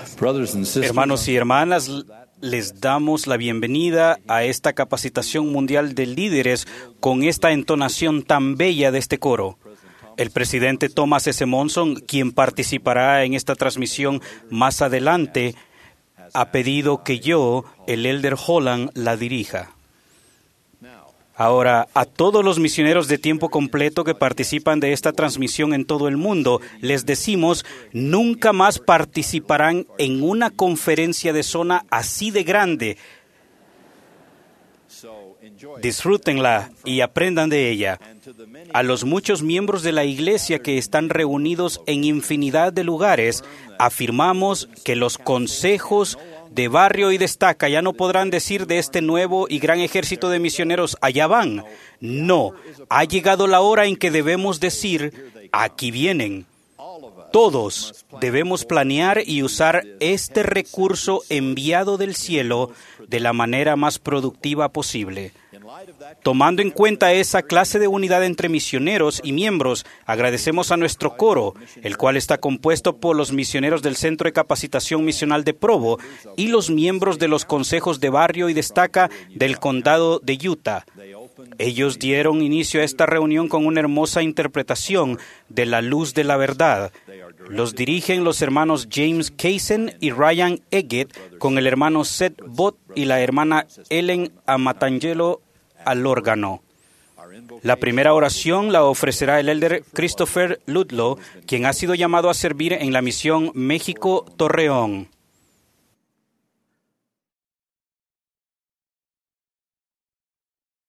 Hermanos y hermanas, les damos la bienvenida a esta capacitación mundial de líderes con esta entonación tan bella de este coro. El presidente Thomas S. Monson, quien participará en esta transmisión más adelante, ha pedido que yo, el Elder Holland, la dirija. Ahora, a todos los misioneros de tiempo completo que participan de esta transmisión en todo el mundo, les decimos, nunca más participarán en una conferencia de zona así de grande. Disfrútenla y aprendan de ella. A los muchos miembros de la Iglesia que están reunidos en infinidad de lugares, afirmamos que los consejos de barrio y destaca ya no podrán decir de este nuevo y gran ejército de misioneros, allá van. No, ha llegado la hora en que debemos decir, aquí vienen. Todos debemos planear y usar este recurso enviado del cielo de la manera más productiva posible. Tomando en cuenta esa clase de unidad entre misioneros y miembros, agradecemos a nuestro coro, el cual está compuesto por los misioneros del Centro de Capacitación Misional de Provo y los miembros de los consejos de barrio y destaca del condado de Utah. Ellos dieron inicio a esta reunión con una hermosa interpretación de la luz de la verdad. Los dirigen los hermanos James Kaysen y Ryan Eggett con el hermano Seth Bott y la hermana Ellen Amatangelo al órgano. La primera oración la ofrecerá el Elder Christopher Ludlow, quien ha sido llamado a servir en la misión México-Torreón.